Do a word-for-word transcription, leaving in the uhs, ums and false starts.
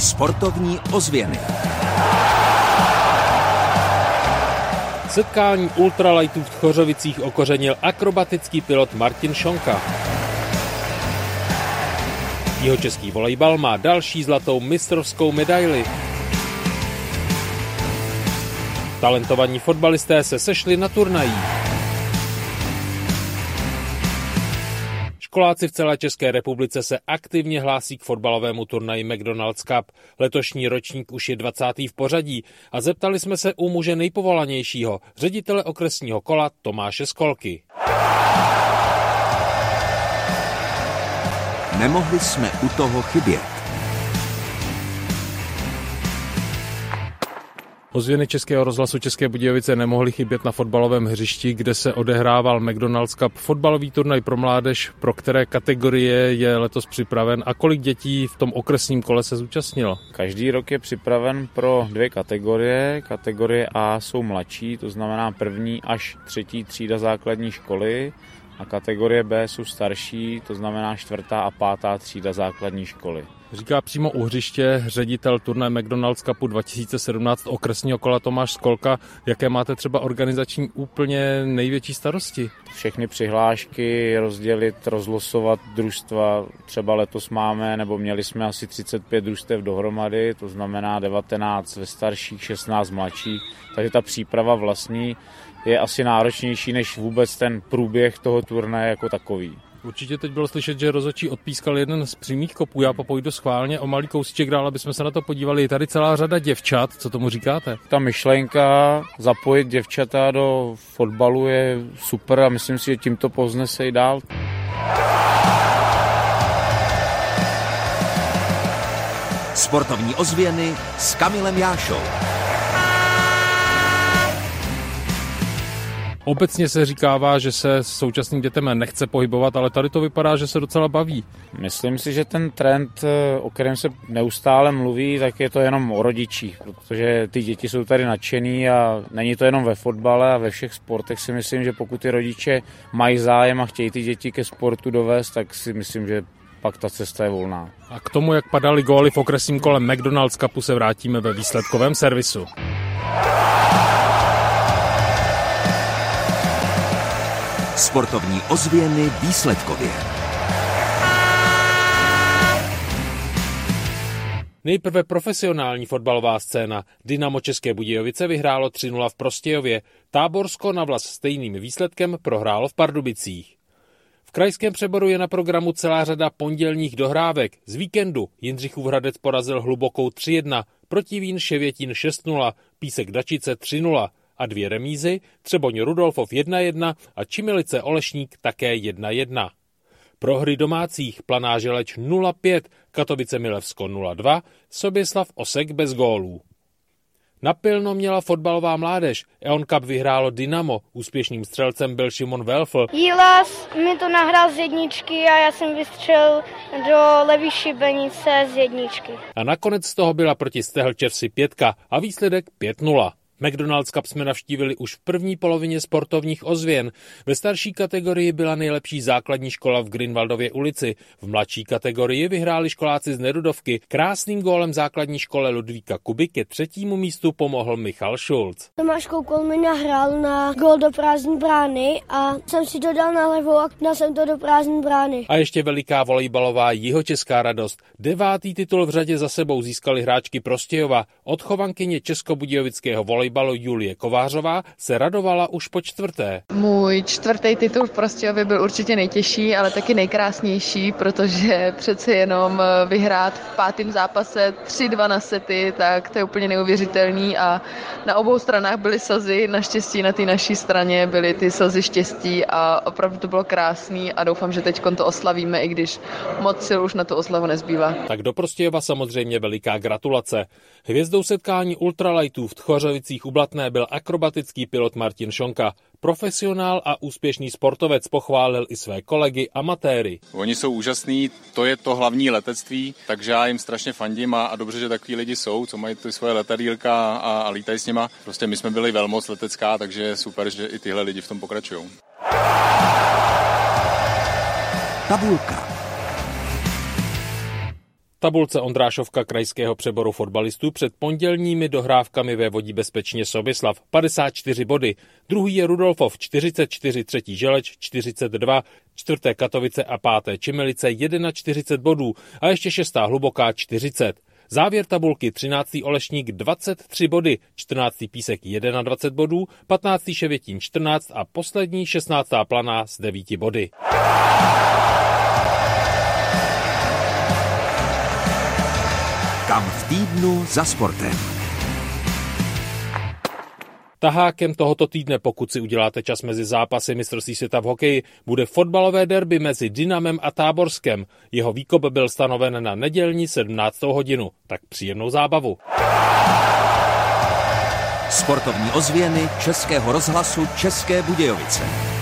Sportovní ozvěny. Setkání ultralightů v Tchořovicích okořenil akrobatický pilot Martin Šonka. Jihočeský volejbal má další zlatou mistrovskou medaili. Talentovaní fotbalisté se sešli na turnaji. Školáci v celé České republice se aktivně hlásí k fotbalovému turnaji McDonald's Cup. Letošní ročník už je dvacátý v pořadí a zeptali jsme se u muže nejpovolanějšího, ředitele okresního kola Tomáše Skolky. Nemohli jsme u toho chybět. Ozvěny Českého rozhlasu České Budějovice nemohly chybět na fotbalovém hřišti, kde se odehrával McDonald's Cup, fotbalový turnaj pro mládež, pro které kategorie je letos připraven a kolik dětí v tom okresním kole se zúčastnilo? Každý rok je připraven pro dvě kategorie. Kategorie A jsou mladší, to znamená první až třetí třída základní školy, a kategorie B jsou starší, to znamená čtvrtá a pátá třída základní školy. Říká přímo u hřiště ředitel turnaje McDonald's Cupu dva tisíce sedmnáct okresního kola Tomáš Skolka. Jaké máte třeba organizační úplně největší starosti? Všechny přihlášky rozdělit, rozlosovat družstva. Třeba letos máme, nebo měli jsme asi třicet pět družstev dohromady, to znamená devatenáct ve starších, šestnáct mladších. Takže ta příprava vlastní je asi náročnější než vůbec ten průběh toho turnaje jako takový. Určitě teď bylo slyšet, že rozhodčí odpískal jeden z přímých kopů. Já popojdu schválně o malý kousíček dál, abychom se na to podívali. Je tady celá řada děvčat. Co tomu říkáte? Ta myšlenka zapojit děvčata do fotbalu je super a myslím si, že tímto povznese i dál. Sportovní ozvěny s Kamilem Jášou. Obecně se říkává, že se s současným dětem nechce pohybovat, ale tady to vypadá, že se docela baví. Myslím si, že ten trend, o kterém se neustále mluví, tak je to jenom o rodičích, protože ty děti jsou tady nadšený a není to jenom ve fotbale a ve všech sportech si myslím, že pokud ty rodiče mají zájem a chtějí ty děti ke sportu dovést, tak si myslím, že pak ta cesta je volná. A k tomu, jak padaly góly v okresním kole McDonald's Cupu, se vrátíme ve výsledkovém servisu. Sportovní ozvěny výsledkově. Nejprve profesionální fotbalová scéna. Dynamo České Budějovice vyhrálo tři nula v Prostějově. Táborsko na vlas stejným výsledkem prohrálo v Pardubicích. V krajském přeboru je na programu celá řada pondělních dohrávek. Z víkendu Jindřichův Hradec porazil Hlubokou tři jedna, Protivín Ševětín šest nula, Písek Dačice tři nula. A dvě remízy, Třeboň Rudolfov jedna jedna a Čimilice Olešník také jedna jedna. Prohry domácích Planá Želeč nula pět, Katovice Milevsko nula dva, Soběslav Osek bez gólů. Napilno měla fotbalová mládež. Eon Cup vyhrálo Dynamo, úspěšným střelcem byl Šimon Welfl. Jílas mi to nahrál z jedničky a já jsem vystřelil do levý šibenice z jedničky. A nakonec z toho byla proti Stehlčevsi pětka a výsledek pět nula. McDonald's Cup jsme navštívili už v první polovině sportovních ozvěn. Ve starší kategorii byla nejlepší základní škola v Grünwaldově ulici. V mladší kategorii vyhráli školáci z Nerudovky. Krásným gólem základní škole Ludvíka Kuby ke třetímu místu pomohl Michal Šulc. Tomáš Koukol mi nahrál na gól do prázdné brány a jsem si to dal na levou a dal jsem to do prázdné brány. A ještě veliká volejbalová jihočeská radost. Devátý titul v řadě za sebou získali hráčky Prostějova. Odchovankyně českobudějovického volejbalu Julie Kovářová se radovala už po čtvrté. Můj čtvrtý titul v Prostějově byl určitě nejtěžší, ale taky nejkrásnější, protože přece jenom vyhrát v pátém zápase tři dva na sety, tak to je úplně neuvěřitelný a na obou stranách byly slzy, naštěstí na té naší straně byly ty slzy štěstí a opravdu to bylo krásný a doufám, že teď to oslavíme, i když moc sil už na tu oslavu nezbývá. Tak do Prostějova samozřejmě veliká gratulace. Hvězdou setkání ultralightů v Tchořovicích u Blatné byl akrobatický pilot Martin Šonka. Profesionál a úspěšný sportovec pochválil i své kolegy amatéry. Oni jsou úžasní, to je to hlavní letectví, takže já jim strašně fandím a, a dobře, že takový lidi jsou, co mají ty svoje letadýlka a, a lítají s nima. Prostě my jsme byli velmoc letecká, takže je super, že i tyhle lidi v tom pokračují. Tabulka. tabulce Ondrášovka krajského přeboru fotbalistů před pondělními dohrávkami vévodí bezpečně Sobislav, padesát čtyři body. Druhý je Rudolfov, čtyřicet čtyři, třetí Želeč, čtyřicet dva, čtvrté Katovice a páté Čimelice, čtyřicet jedna bodů a ještě šestá Hluboká, čtyřicet. Závěr tabulky třináctý Olešník dvacet tři body, čtrnáctý Písek dvacet jedna bodů, patnáctý Ševětín čtrnáct a poslední šestnáctá Planá s devíti body. Kam v týdnu za sportem. Tahákem tohoto týdne, pokud si uděláte čas mezi zápasy mistrovství světa v hokeji, bude fotbalové derby mezi Dynamem a Táborskem. Jeho výkop byl stanoven na nedělní sedmnáctou hodinu. Tak příjemnou zábavu. Sportovní ozvěny Českého rozhlasu České Budějovice.